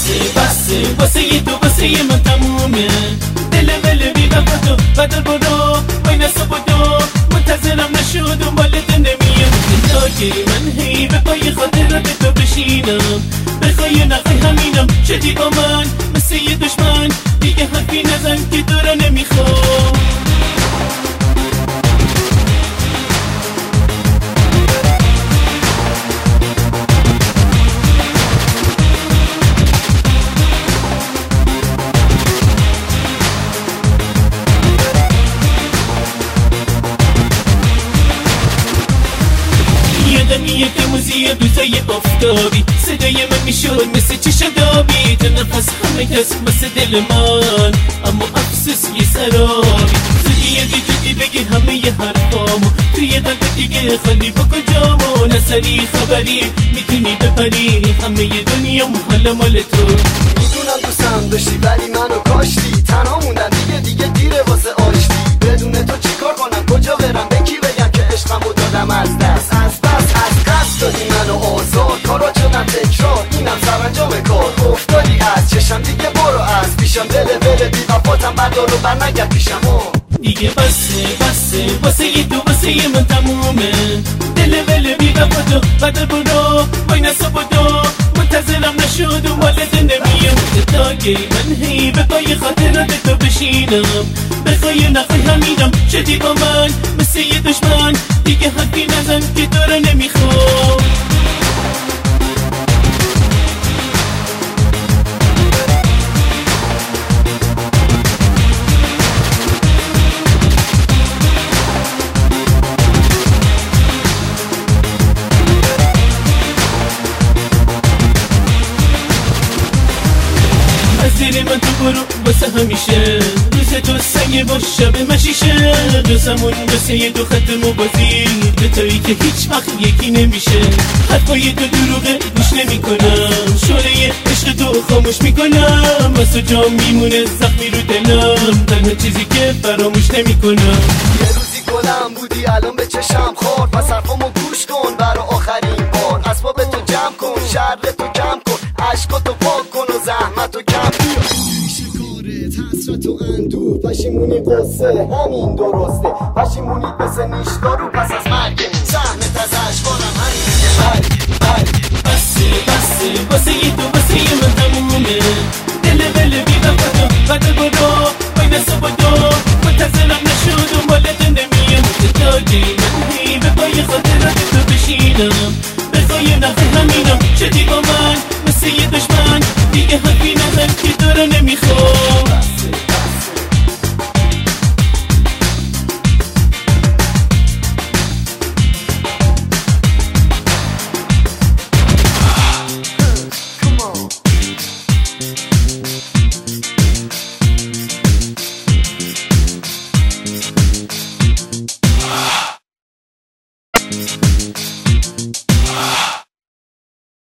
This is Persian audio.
بسه واسه تو واسه من تمومه دل بی وفا تو بدل برو وای نسو بدو منتظرم نشو دنبالت نمیم تا که من هی به پای خاطرات تو بشینم بخوای نخوای همینم شدی با من مثل یه دشمن دیگه حرفی نزن که تو را نمیخوام یه که موزی دوزای افتابی صدای من میشد مثل چشم دابی تو نفس همه کس مثل دل من اما افسوس یه سرابی زودی بگی همه ی حرفامو توی قلب دیگه خالی بکن جامو نسری خبری میتونی بپری همه ی دنیا حالا مال تو میدونم دوستم داشتی ولی منو کاشتی تنها موندم دیگه دیره واسه آشتی بدون تو چیکار کنم کجا برم به کی بگم که عشقمو دادم از دست دادی منو آزاد کارا شدم تکرار اینم سرانجام کار افتادی از چشم دیگه برو از پیشم دل بی وفاتم بردار و بر نگرد پیشم دیگه بسه واسه تو واسه من تمومه دل بی وفا تو بدل برو وای نسو بدو منتظرم نشو دنبالت نمیم تا که من هی به پای خاطرات تو بشینم بخوای نخوای همینم شدی با من مثل یه دشمن دیگه حرفی نزن که تو را نمیخوام زیر من تو برو واسه همیشه روز تو سنگ با شب مشیشه دوستمون واسه یه دو خط مبازی به تایی که هیچ وقت یکی نمیشه حرفای تو دروغه گوش نمی کنم شعله عشق تو خاموش میکنم واسه جا میمونه زخمی رو دلم تنها چیزی که فراموش نمی کنم یه روزی گلم بودی الان به چشم خورد پس حرفامو گوش کن برا آخرین بار اسباب تو جمع کن شر تو کم کن عشقاتو پاک کن و زحمتو کم بیا شکارت حسرت و اندوه پشیمونی قصه همین درسته پشیمونیت مثل نیشدارو پس از مرگ سهمت از عشقانم همین دیگه بسه واسه تو واسه من تمومه دل بی وفا تو بدل برو وای نسو بدو منتظرم نشو دنبالت نمیم تا که من هی به پای خاطرات تو بشینم بخوای نخوای همینم شدی با من مثل یه دشمن دیگه